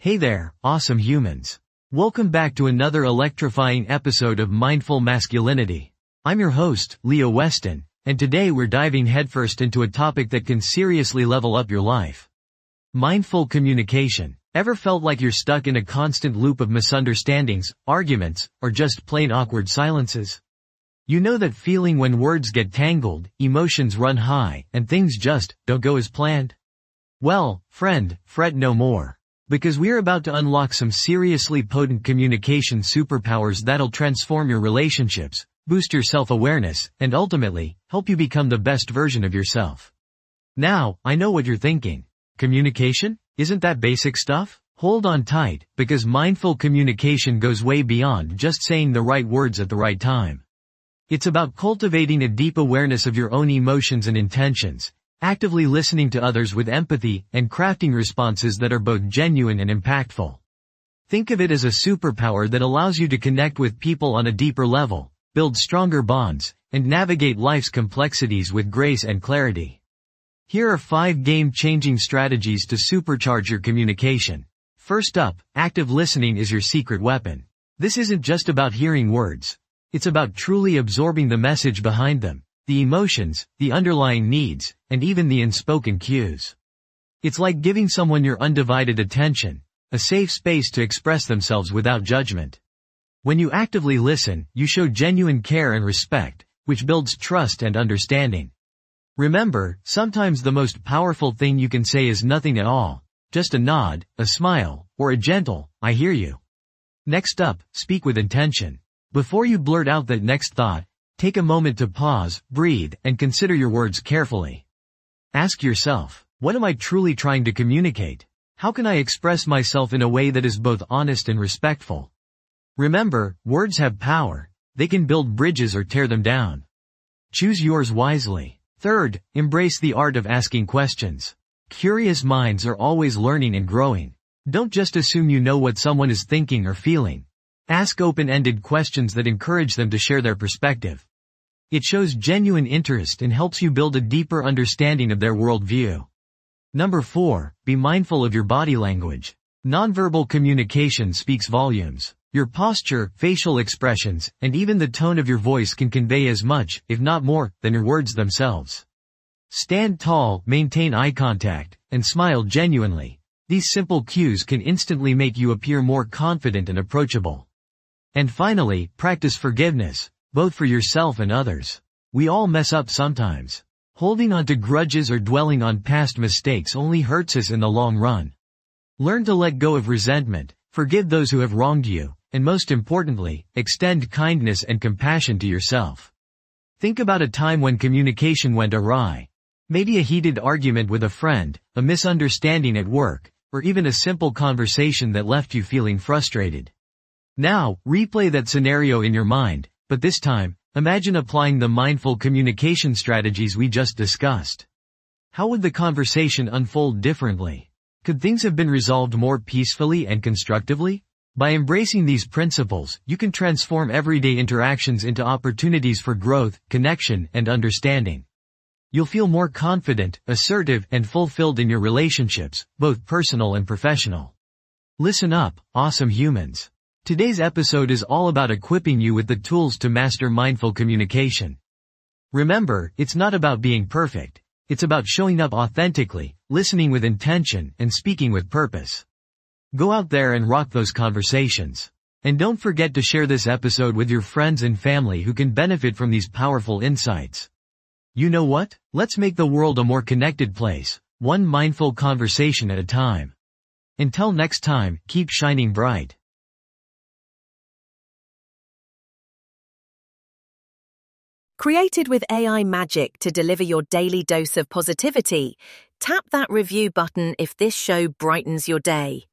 Hey there, awesome humans. Welcome back to another electrifying episode of Mindful Masculinity. I'm your host, Leo Weston, and today we're diving headfirst into a topic that can seriously level up your life. Mindful communication. Ever felt like you're stuck in a constant loop of misunderstandings, arguments, or just plain awkward silences? You know that feeling when words get tangled, emotions run high, and things just don't go as planned? Well, friend, fret no more. Because we're about to unlock some seriously potent communication superpowers that'll transform your relationships, boost your self-awareness, and ultimately, help you become the best version of yourself. Now, I know what you're thinking. Communication? Isn't that basic stuff? Hold on tight, because mindful communication goes way beyond just saying the right words at the right time. It's about cultivating a deep awareness of your own emotions and intentions, actively listening to others with empathy, and crafting responses that are both genuine and impactful. Think of it as a superpower that allows you to connect with people on a deeper level, build stronger bonds, and navigate life's complexities with grace and clarity. Here are 5 game-changing strategies to supercharge your communication. First up, active listening is your secret weapon. This isn't just about hearing words. It's about truly absorbing the message behind them, the emotions, the underlying needs, and even the unspoken cues. It's like giving someone your undivided attention, a safe space to express themselves without judgment. When you actively listen, you show genuine care and respect, which builds trust and understanding. Remember, sometimes the most powerful thing you can say is nothing at all, just a nod, a smile, or a gentle, "I hear you." Next up, speak with intention. Before you blurt out that next thought, take a moment to pause, breathe, and consider your words carefully. Ask yourself, what am I truly trying to communicate? How can I express myself in a way that is both honest and respectful? Remember, words have power. They can build bridges or tear them down. Choose yours wisely. Third, embrace the art of asking questions. Curious minds are always learning and growing. Don't just assume you know what someone is thinking or feeling. Ask open-ended questions that encourage them to share their perspective. It shows genuine interest and helps you build a deeper understanding of their worldview. Number 4, be mindful of your body language. Nonverbal communication speaks volumes. Your posture, facial expressions, and even the tone of your voice can convey as much, if not more, than your words themselves. Stand tall, maintain eye contact, and smile genuinely. These simple cues can instantly make you appear more confident and approachable. And finally, practice forgiveness, both for yourself and others. We all mess up sometimes. Holding on to grudges or dwelling on past mistakes only hurts us in the long run. Learn to let go of resentment, forgive those who have wronged you, and most importantly, extend kindness and compassion to yourself. Think about a time when communication went awry. Maybe a heated argument with a friend, a misunderstanding at work, or even a simple conversation that left you feeling frustrated. Now, replay that scenario in your mind, but this time, imagine applying the mindful communication strategies we just discussed. How would the conversation unfold differently? Could things have been resolved more peacefully and constructively? By embracing these principles, you can transform everyday interactions into opportunities for growth, connection, and understanding. You'll feel more confident, assertive, and fulfilled in your relationships, both personal and professional. Listen up, awesome humans. Today's episode is all about equipping you with the tools to master mindful communication. Remember, it's not about being perfect. It's about showing up authentically, listening with intention, and speaking with purpose. Go out there and rock those conversations. And don't forget to share this episode with your friends and family who can benefit from these powerful insights. You know what? Let's make the world a more connected place, one mindful conversation at a time. Until next time, keep shining bright. Created with AI magic to deliver your daily dose of positivity, tap that review button if this show brightens your day.